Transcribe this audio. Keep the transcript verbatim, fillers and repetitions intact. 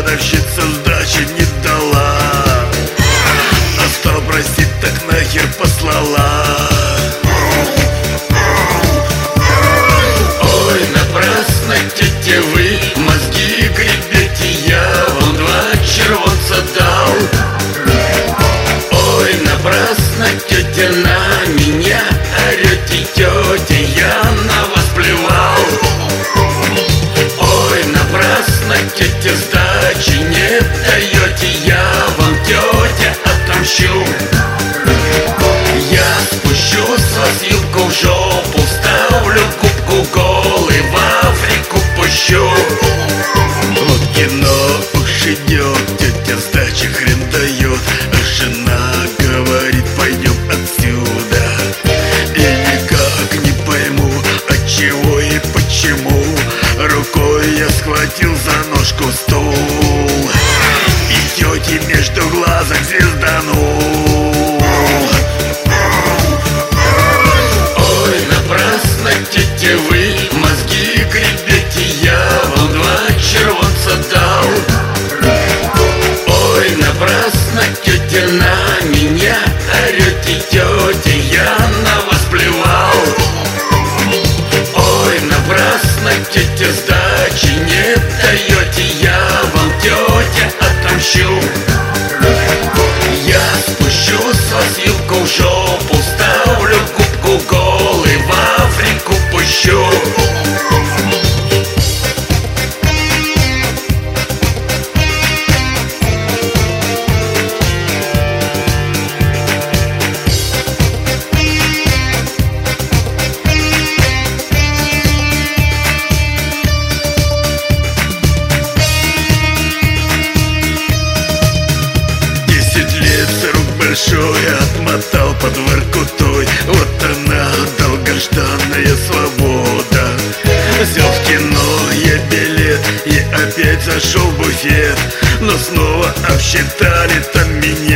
продавщица сдачи не дала, а стал просить, так нахер послала. Ой, напрасно, тетя, вы мозги гребете, я вам два червонца дал. Ой, напрасно, тетя, на меня орете, тетя, я на вас плевал. Ой, напрасно, тетя, сдачи не даете, я вам, тетя, отомщу. Я спущу с вас юбку в жопу, ставлю губку голый, в Африку пущу. Вот кино уж идет, тетя сдачи хрен дает, а жена говорит, пойдем отсюда. И никак не пойму, отчего и почему рукой я схватил за ножку стул и тети между глазок звезданул. Ой, напрасно, тетя, вы мозги гребете, я вам два червонца дал. Ой, напрасно, тетя, на меня орете, тетя, я на вас плевал. Ой, напрасно, тетя, сдачи не даете, я вам, тетя, отомщу. Я спущу с вас юбку в жопу, ставлю губку голый, в Африку пущу. Большой отмотал под воркутой, вот она, долгожданная свобода. Взял в кино я билет и опять зашел в буфет, но снова обсчитали там меня.